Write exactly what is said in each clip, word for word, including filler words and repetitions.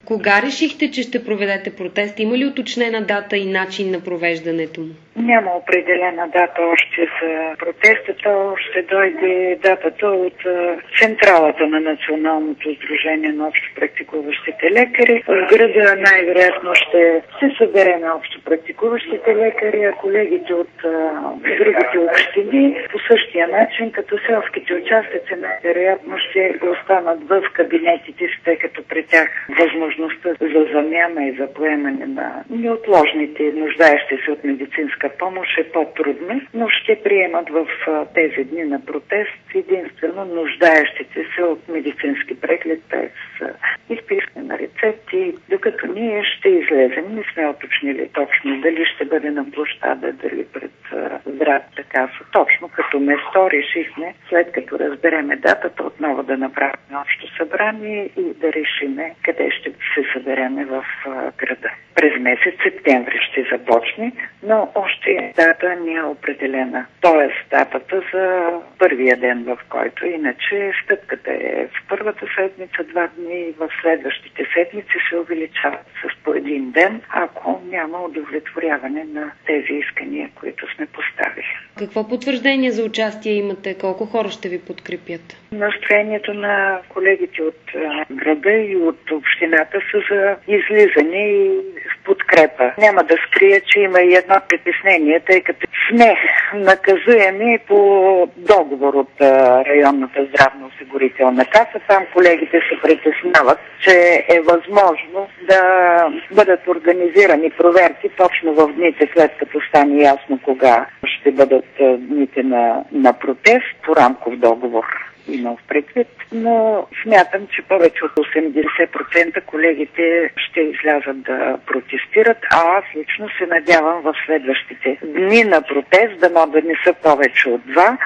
Кога решихте, че ще проведете протест? Има ли уточнена дата и начин на провеждането му? Няма определена дата още за протеста. Ще дойде датата от централата на Националното сдружение на общопрактикуващите лекари. В града най-вероятно ще се събере на общопрактикуващите лекари, а колегите от другите общини по същия начин, като селските участъци най-вероятно ще останат в кабинетите си, тъй като при тях възможността за замяна и за поемане на неотложните нуждаещи се от медицинска помощ е по-трудна, но ще приемат в тези дни на протест единствено нуждаещите се от медицински преглед без изписване на рецепти, докато ние ще излезем. Не сме уточнили точно дали ще бъде на площада, дали пред здравната каса. Точно като место решихме, след като разбереме датата, отново да направим общо събрание и да решиме къде ще се събереме в града. През месец септември ще започне, но още дата не е определена. Тоест датата за първия ден, в който иначе стъпката е в първата седмица, два дни и в следващите седмици се увеличават с по един ден, ако няма удовлетворяване на тези искания, които сме поставили. Какво потвърждение за участие имате? Колко хора ще ви подкрепят? Настроението на колегите от града и от общината са за излизане и в подкрепа. Няма да скрия, че има и едно притеснение, тъй като сме наказуеми по договор от районната здравноосигурителна каса. Там колегите се притесняват, че е възможно да бъдат организирани проверки точно в дните, след като стане ясно кога ще бъдат дните на, на протест по рамков договор. Имам в предвид, но смятам, че повече от осемдесет процента колегите ще излязат да протестират, а аз лично се надявам в следващите дни на протест, дано да не са повече от два,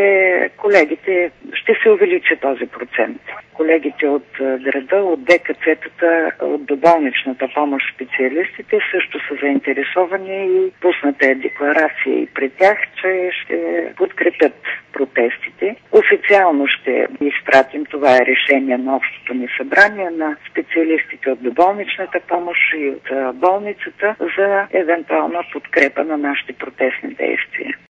че колегите ще се увеличи този процент. Колегите от града, от ДКЦ-тата, от доболничната помощ, специалистите също са заинтересовани и пусната е декларация и при тях, че ще подкрепят протестите. Официално ще изпратим, това е решение на общото ни събрание, на специалистите от доболничната помощ и от болницата за евентуална подкрепа на нашите протестни действия.